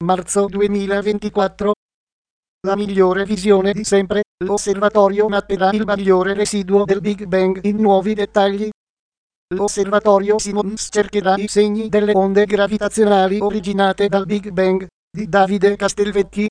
Marzo 2024. La migliore visione di sempre, l'osservatorio mapperà il maggiore residuo del Big Bang in nuovi dettagli. L'osservatorio Simons cercherà i segni delle onde gravitazionali originate dal Big Bang, di Davide Castelvecchi.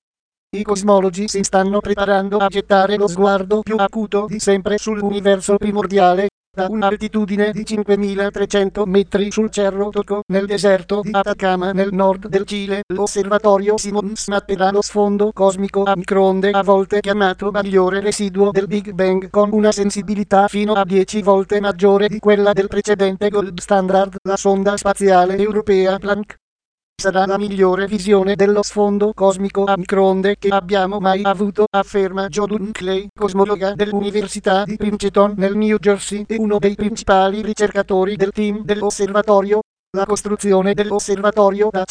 I cosmologi si stanno preparando a gettare lo sguardo più acuto di sempre sull'universo primordiale, da un'altitudine di 5300 metri sul Cerro Torco, nel deserto di Atacama nel nord del Cile. L'osservatorio Simons mapperà lo sfondo cosmico a microonde, a volte chiamato maggiore residuo del Big Bang, con una sensibilità fino a 10 volte maggiore di quella del precedente gold standard, la sonda spaziale europea Planck. Sarà la migliore visione dello sfondo cosmico a microonde che abbiamo mai avuto, afferma Joe Dunkley, cosmologa dell'Università di Princeton nel New Jersey e uno dei principali ricercatori del team dell'osservatorio. La costruzione dell'osservatorio da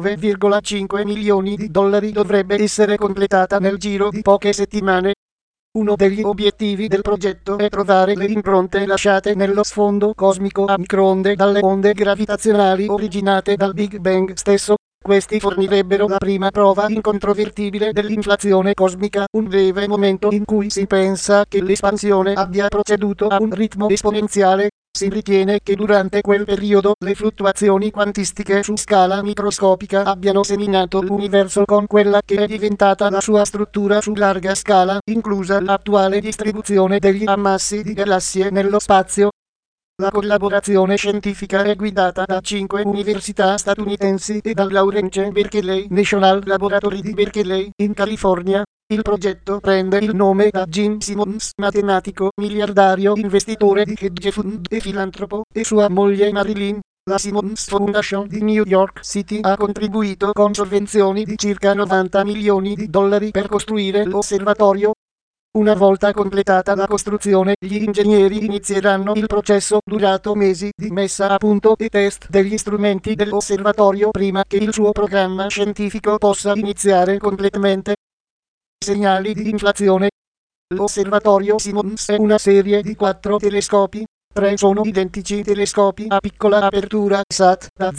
109,5 milioni di dollari dovrebbe essere completata nel giro di poche settimane. Uno degli obiettivi del progetto è trovare le impronte lasciate nello sfondo cosmico a microonde dalle onde gravitazionali originate dal Big Bang stesso. Questi fornirebbero la prima prova incontrovertibile dell'inflazione cosmica, un breve momento in cui si pensa che l'espansione abbia proceduto a un ritmo esponenziale. Si ritiene che durante quel periodo le fluttuazioni quantistiche su scala microscopica abbiano seminato l'universo con quella che è diventata la sua struttura su larga scala, inclusa l'attuale distribuzione degli ammassi di galassie nello spazio. La collaborazione scientifica è guidata da 5 università statunitensi e dal Lawrence Berkeley National Laboratory di Berkeley, in California. Il progetto prende il nome da Gene Simons, matematico, miliardario, investitore di hedge fund e filantropo, e sua moglie Marilyn. La Simons Foundation di New York City ha contribuito con sovvenzioni di circa 90 milioni di dollari per costruire l'osservatorio. Una volta completata la costruzione, gli ingegneri inizieranno il processo durato mesi di messa a punto e test degli strumenti dell'osservatorio prima che il suo programma scientifico possa iniziare completamente. Segnali di inflazione. L'osservatorio Simons è una serie di 4 telescopi. 3 sono identici telescopi a piccola apertura SAT da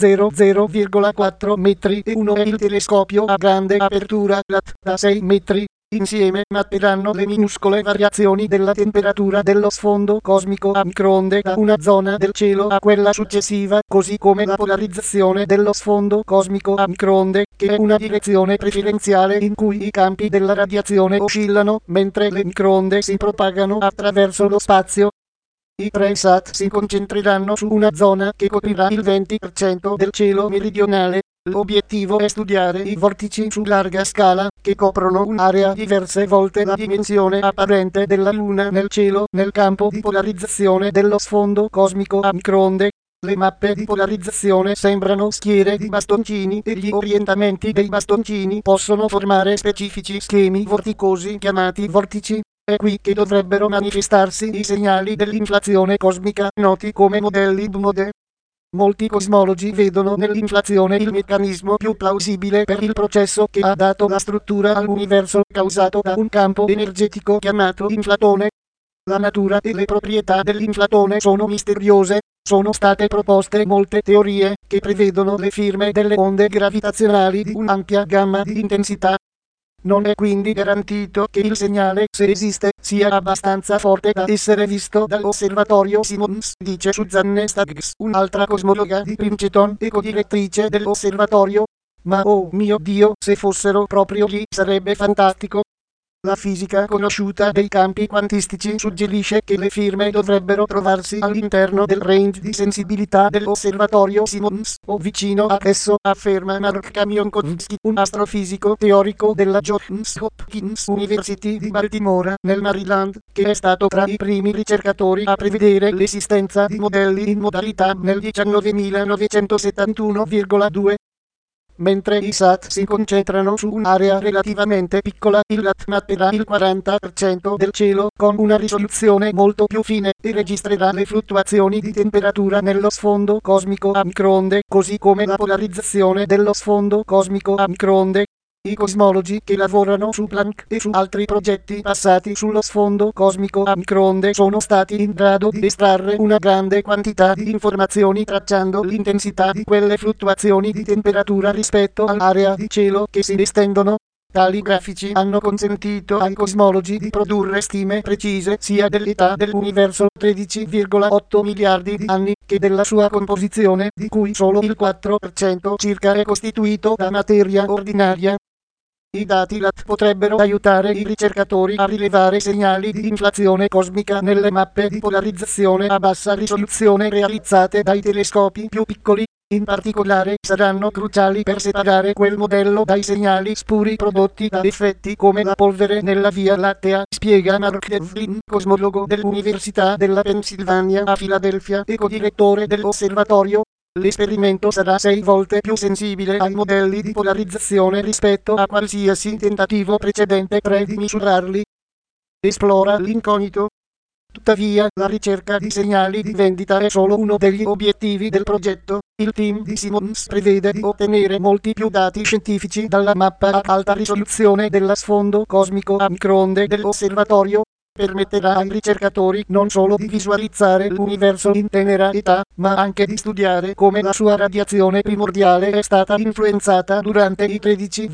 0,4 metri e uno è il telescopio a grande apertura LAT da 6 metri. Insieme mapperanno le minuscole variazioni della temperatura dello sfondo cosmico a microonde da una zona del cielo a quella successiva, così come la polarizzazione dello sfondo cosmico a microonde, che è una direzione preferenziale in cui i campi della radiazione oscillano, mentre le microonde si propagano attraverso lo spazio. I 3 SAT si concentreranno su una zona che coprirà il 20% del cielo meridionale. L'obiettivo è studiare i vortici su larga scala, che coprono un'area diverse volte la dimensione apparente della Luna nel cielo, nel campo di polarizzazione dello sfondo cosmico a microonde. Le mappe di polarizzazione sembrano schiere di bastoncini e gli orientamenti dei bastoncini possono formare specifici schemi vorticosi chiamati vortici. È qui che dovrebbero manifestarsi i segnali dell'inflazione cosmica, noti come modelli BMOD. Molti cosmologi vedono nell'inflazione il meccanismo più plausibile per il processo che ha dato la struttura all'universo, causato da un campo energetico chiamato inflatone. La natura e le proprietà dell'inflatone sono misteriose. Sono state proposte molte teorie che prevedono le firme delle onde gravitazionali di un'ampia gamma di intensità. Non è quindi garantito che il segnale, se esiste, sia abbastanza forte da essere visto dall'osservatorio Simons, dice Suzanne Staggs, un'altra cosmologa di Princeton e codirettrice dell'osservatorio. Ma oh mio Dio, se fossero proprio lì sarebbe fantastico. La fisica conosciuta dei campi quantistici suggerisce che le firme dovrebbero trovarsi all'interno del range di sensibilità dell'osservatorio Simons, o vicino a esso, afferma Mark Kamionkovsky, un astrofisico teorico della Johns Hopkins University di Baltimora, nel Maryland, che è stato tra i primi ricercatori a prevedere l'esistenza di modelli in modalità nel 1971,2. Mentre i SAT si concentrano su un'area relativamente piccola, il LAT mapperà il 40% del cielo con una risoluzione molto più fine e registrerà le fluttuazioni di temperatura nello sfondo cosmico a microonde, così come la polarizzazione dello sfondo cosmico a microonde. I cosmologi che lavorano su Planck e su altri progetti passati sullo sfondo cosmico a microonde sono stati in grado di estrarre una grande quantità di informazioni tracciando l'intensità di quelle fluttuazioni di temperatura rispetto all'area di cielo che si estendono. Tali grafici hanno consentito ai cosmologi di produrre stime precise sia dell'età dell'universo 13,8 miliardi di anni che della sua composizione, di cui solo il 4% circa è costituito da materia ordinaria. I dati LAT potrebbero aiutare i ricercatori a rilevare segnali di inflazione cosmica nelle mappe di polarizzazione a bassa risoluzione realizzate dai telescopi più piccoli. In particolare saranno cruciali per separare quel modello dai segnali spuri prodotti da effetti come la polvere nella Via Lattea, spiega Mark Devlin, cosmologo dell'Università della Pennsylvania a Filadelfia e co-direttore dell'osservatorio. L'esperimento sarà 6 volte più sensibile ai modelli di polarizzazione rispetto a qualsiasi tentativo precedente di misurarli. Esplora l'incognito. Tuttavia, la ricerca di segnali di vendita è solo uno degli obiettivi del progetto. Il team di Simons prevede di ottenere molti più dati scientifici dalla mappa ad alta risoluzione dello sfondo cosmico a microonde dell'osservatorio. Permetterà ai ricercatori non solo di visualizzare l'universo in tenera età, ma anche di studiare come la sua radiazione primordiale è stata influenzata durante i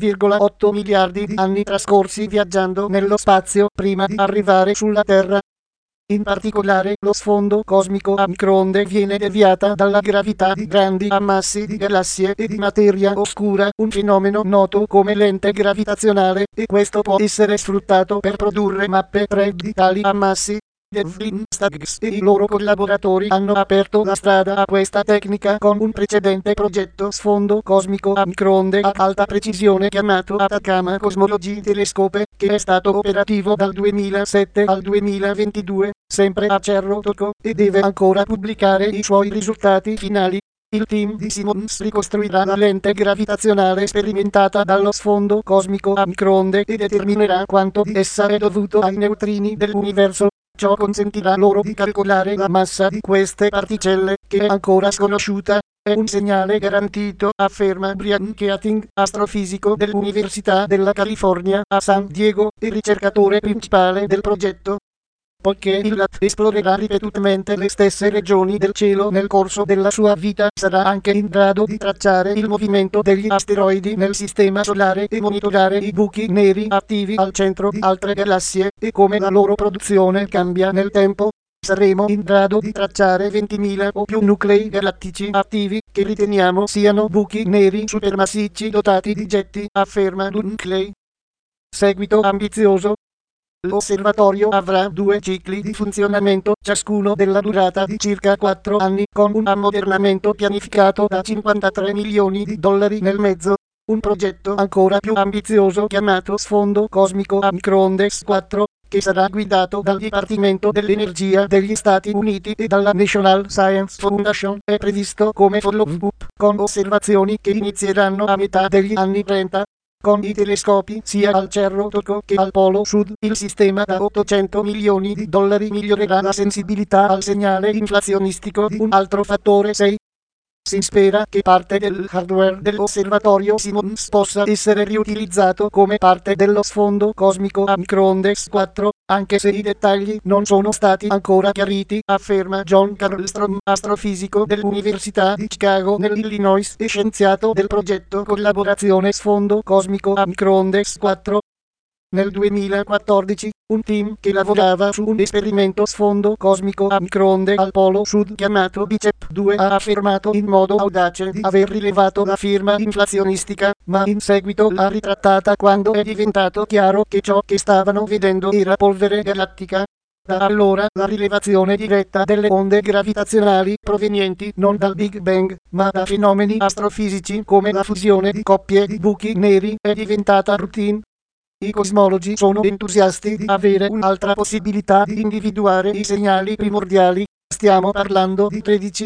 13,8 miliardi di anni trascorsi viaggiando nello spazio prima di arrivare sulla Terra. In particolare, lo sfondo cosmico a microonde viene deviata dalla gravità di grandi ammassi di galassie e di materia oscura, un fenomeno noto come lente gravitazionale, e questo può essere sfruttato per produrre mappe 3D di tali ammassi. Devlin, Staggs e i loro collaboratori hanno aperto la strada a questa tecnica con un precedente progetto sfondo cosmico a microonde ad alta precisione chiamato Atacama Cosmology Telescope, che è stato operativo dal 2007 al 2022, sempre a Cerro Torco, e deve ancora pubblicare i suoi risultati finali. Il team di Simons ricostruirà la lente gravitazionale sperimentata dallo sfondo cosmico a microonde e determinerà quanto di essa è dovuto ai neutrini dell'universo. Ciò consentirà loro di calcolare la massa di queste particelle, che è ancora sconosciuta. È un segnale garantito, afferma Brian Keating, astrofisico dell'Università della California a San Diego e ricercatore principale del progetto. Poiché il LAT esplorerà ripetutamente le stesse regioni del cielo nel corso della sua vita, sarà anche in grado di tracciare il movimento degli asteroidi nel sistema solare e monitorare i buchi neri attivi al centro di altre galassie, e come la loro produzione cambia nel tempo. Saremo in grado di tracciare 20.000 o più nuclei galattici attivi, che riteniamo siano buchi neri supermassicci dotati di getti, afferma Dunkley. Seguito ambizioso. L'osservatorio avrà 2 cicli di funzionamento, ciascuno della durata di circa 4 anni, con un ammodernamento pianificato da 53 milioni di dollari nel mezzo. Un progetto ancora più ambizioso chiamato Sfondo Cosmico a Microonde 4, che sarà guidato dal Dipartimento dell'Energia degli Stati Uniti e dalla National Science Foundation, è previsto come follow-up, con osservazioni che inizieranno a metà degli anni 30. Con i telescopi sia al Cerro Torco che al Polo Sud, il sistema da 800 milioni di dollari migliorerà la sensibilità al segnale inflazionistico di un altro fattore 6. Si spera che parte del hardware dell'osservatorio Simons possa essere riutilizzato come parte dello sfondo cosmico a microonde 4, anche se i dettagli non sono stati ancora chiariti, afferma John Carlstrom, astrofisico dell'Università di Chicago nell'Illinois e scienziato del progetto Collaborazione Sfondo Cosmico a Microonde 4. Nel 2014, un team che lavorava su un esperimento sfondo cosmico a microonde al Polo Sud chiamato BICEP-2 ha affermato in modo audace di aver rilevato la firma inflazionistica, ma in seguito l'ha ritrattata quando è diventato chiaro che ciò che stavano vedendo era polvere galattica. Da allora la rilevazione diretta delle onde gravitazionali provenienti non dal Big Bang, ma da fenomeni astrofisici come la fusione di coppie di buchi neri è diventata routine. I cosmologi sono entusiasti di avere un'altra possibilità di individuare i segnali primordiali. Stiamo parlando di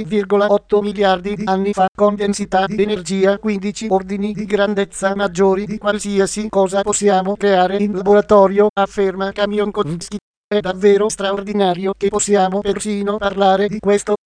13,8 miliardi di anni fa, con densità di energia 15 ordini di grandezza maggiori di qualsiasi cosa possiamo creare in laboratorio, afferma Kamionkovsky. È davvero straordinario che possiamo persino parlare di questo.